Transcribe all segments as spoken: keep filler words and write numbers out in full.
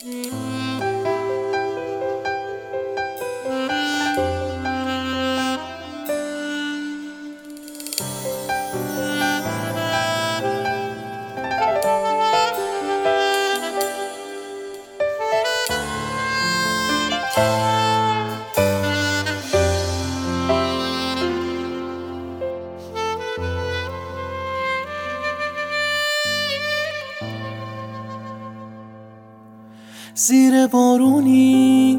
زیر بارونی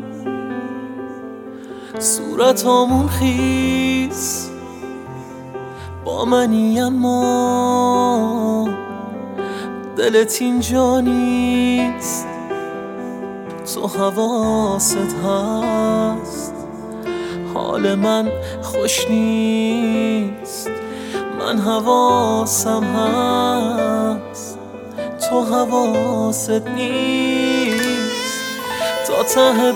صورتامون خیس با منی، اما دلت اینجا نیست. تو حواست هست حال من خوش نیست، من حواسم هست تو حواست نیست. تا ته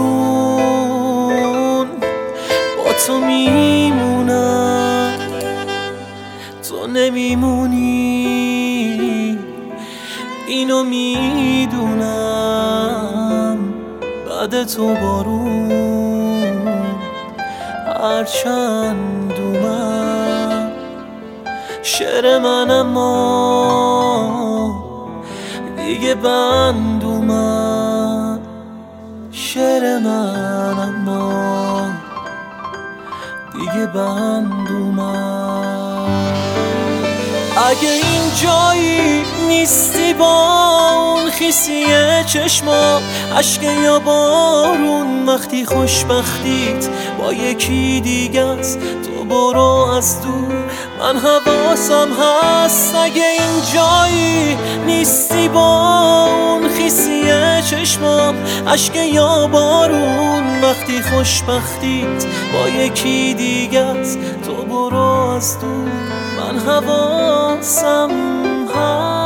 بارون با تو میمونم، تو نمیمونی اینو میدونم. بعد تو بارون هرچند اومد شعر من، اما دیگه بند اومد شعر من، اما دیگه بند اومد. اگه این جایی نیستی با اون خیسی چشما، اشک یا بارون، وقتی خوشبختیت با یکی دیگه است، تو برو از دور، من حواسم هست. اگه این جایی نیستی با اون خیسی چشمام، اشک یا بارون، وقتی خوشبختیت با یکی دیگه است، تو برو از دور، من حواسم هست.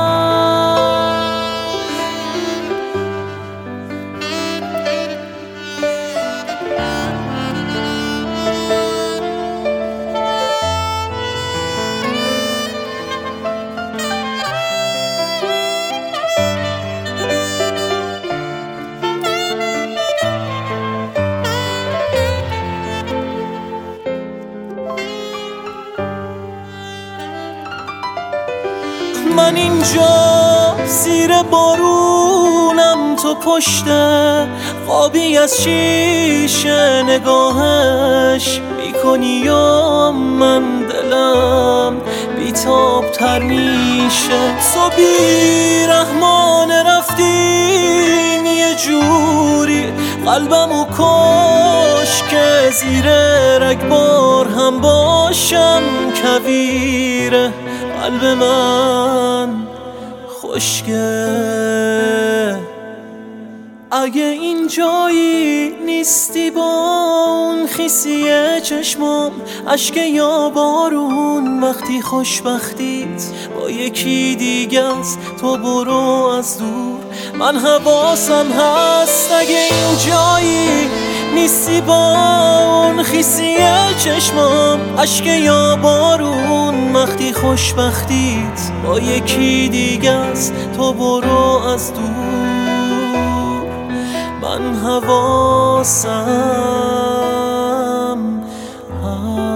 من اینجا زیر بارونم، تو پشت خوابی از شیشه نگاهش میکنی، یا من دلم بیتاب تر میشه. تو بی رحمانه رفتین یه جوری قلبمو کش که زیر رگبار هم باشم کویره. قلب من خشکه. اگه این جایی نیستی با اون خیسی چشمام، اشک یا بارون، وقتی خوشبختیت با یکی دیگه است، تو برو از دور، من حواسم هست. اگه این جایی نیستی با اون خیسی چشمام، اشک یا بارون، وقتی خوشبختیت با یکی دیگه است، تو برو از دور، من حواسم هست.